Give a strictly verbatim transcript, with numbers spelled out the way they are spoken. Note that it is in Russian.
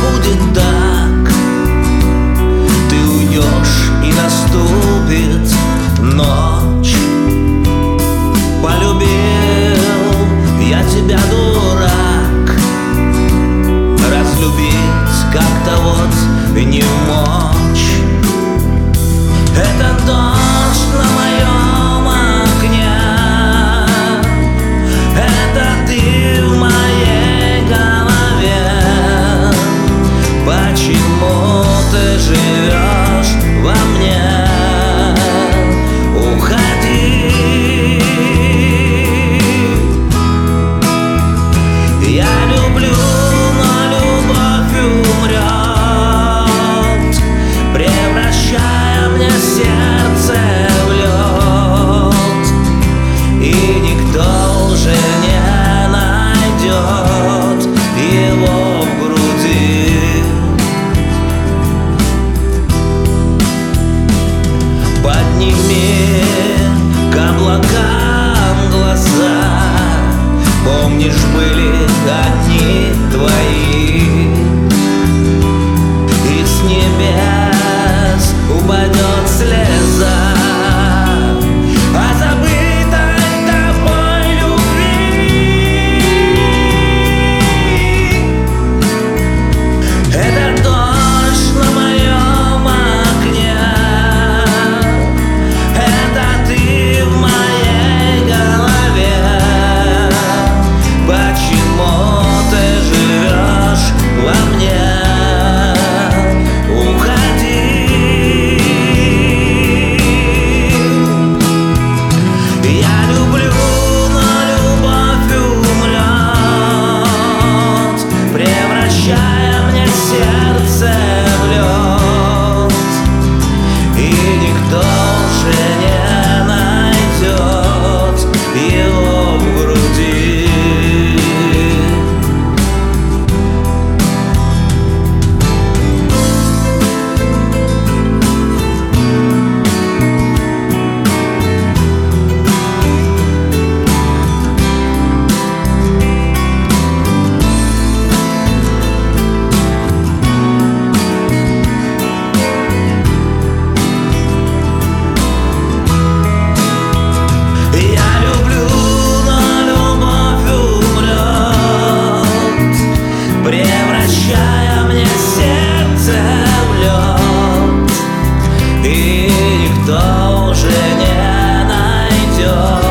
будет так. Ты уйдешь, и наступит ночь. Полюбил я тебя, дурак, разлюбить как-то вот не мочь. Это дождь на моем окне, это ты в моей голове. Почему ты живешь во мне? Уходи. Я люблю, но любовь умрет, превращая мне сердце в лед, и никто уже не найдет его в груди. Подними к облакам глаза, помнишь, были одни твои, и с небес упадет слеза о забытой тобой любви. Это дождь на моем окне, это ты в моей голове. Почему ты живешь во мне? Уходи. Я люблю, но любовь умрет, превращая мне сердце в лед, и никто уже не найдет его в груди. Я люблю, но любовь умрет, превращая мне сердце в лед, и никто уже не найдет